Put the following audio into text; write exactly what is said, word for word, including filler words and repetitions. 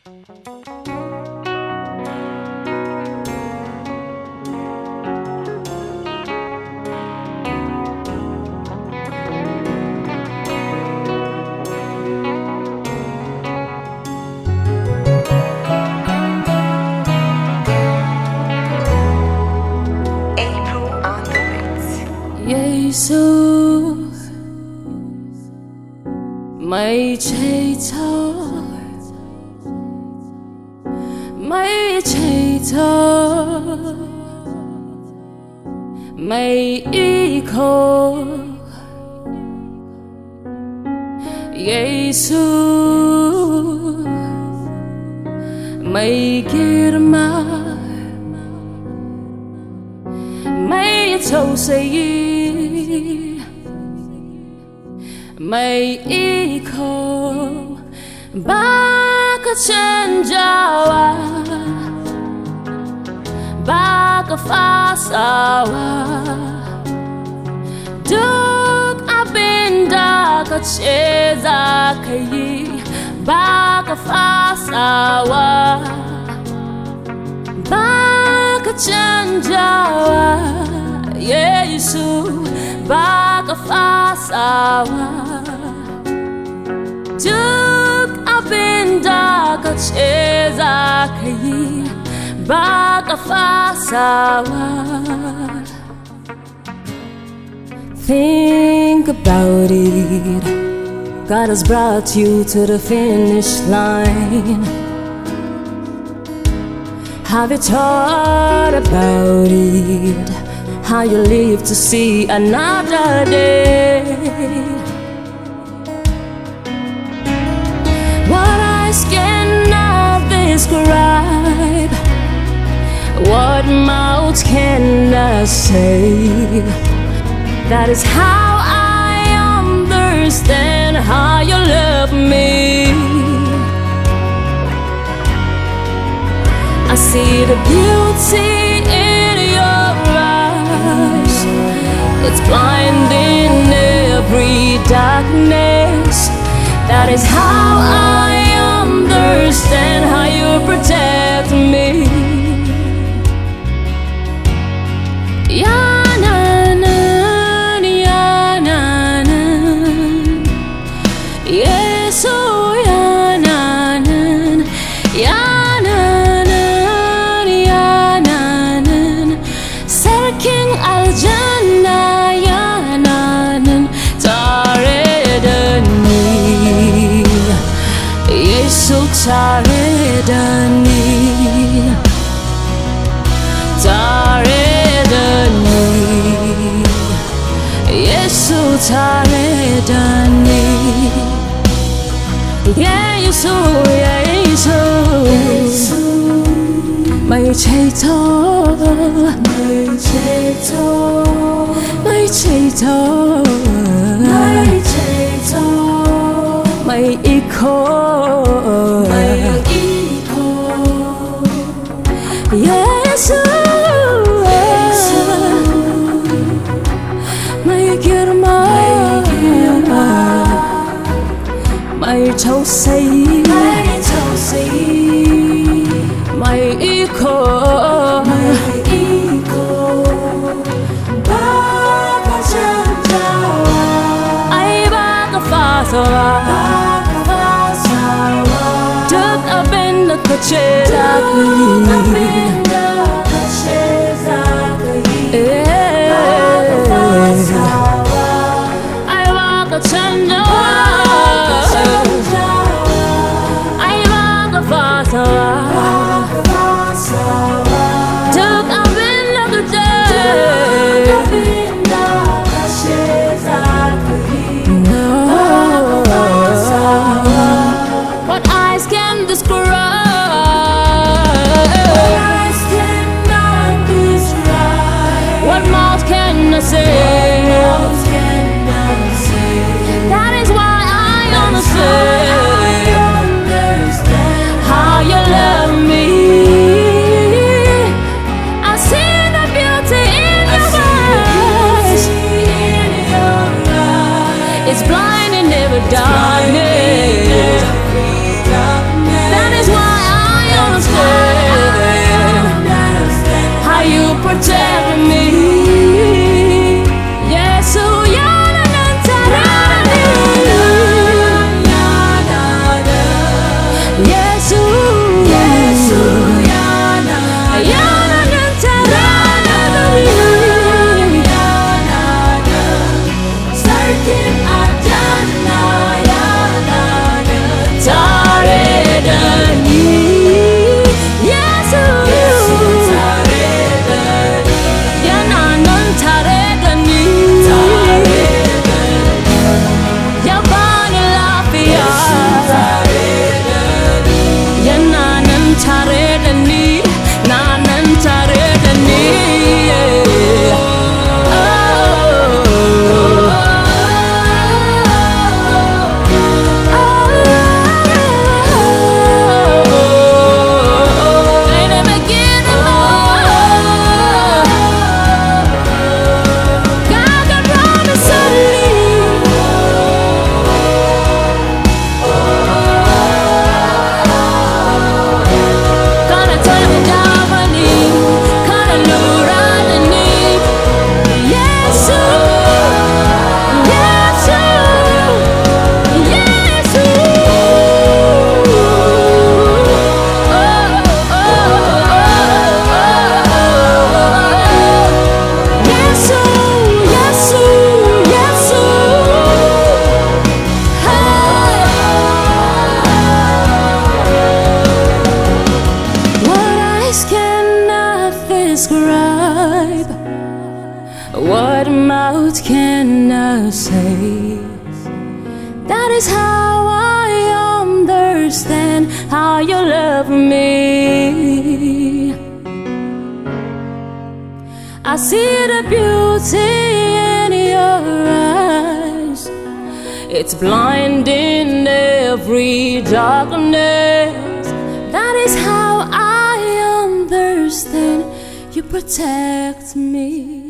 Jesus, mày chạy thôi, mày chạy thôi, mày ý khô. Jesus, mày girma, mày thâu say. May ikaw baka chanjawa, baka fasawa, duk abinda ka ce za ka yi, baka fasawa, baka chanjawa. Yesu baka fasawa, duk abinda ka ce za ka yi, baka fasawa. Think about it, God has brought you to the finish line. Have you thought about it, how you live to see another day? What eyes cannot describe, what mouth cannot say. That is how I understand how you love me. I see the beauty in your eyes, it's blinding every darkness. That is how I understand how you protect me. Ya na na, ya na na, Yesu ya na na, ya na na, ya na na, Sarkin aljanna ya na na, tare da ni, Yesu tare da ni, tare da ni, Yesu tare da ni. Yesu, Yesu, mày chạy thôi, mày chạy thôi, mày chạy thôi, mày chạy thôi, mày ý khô, mày ý khô. Yesu, mày girma, mày thâu say, mày thâu say, mày ý khô, mày ý khô. Baka chanjawa, ay baka fasawa, baka fasawa, duk abinda ka ce za ka yi, duk abinda ka ce za ka yi, baka fasawa, ay baka chanjawa, ay baka fasawa, baka fasawa, duk abinda ka ce, duk abinda ka ce za ka yi, baka fasawa. What eyes can describe, what eyes cannot describe, what mouth cannot say, what mouth cannot say. That is is how I understand how you love me. I see the beauty in your eyes. It's blinding every darkness. That is how I understand you protect me.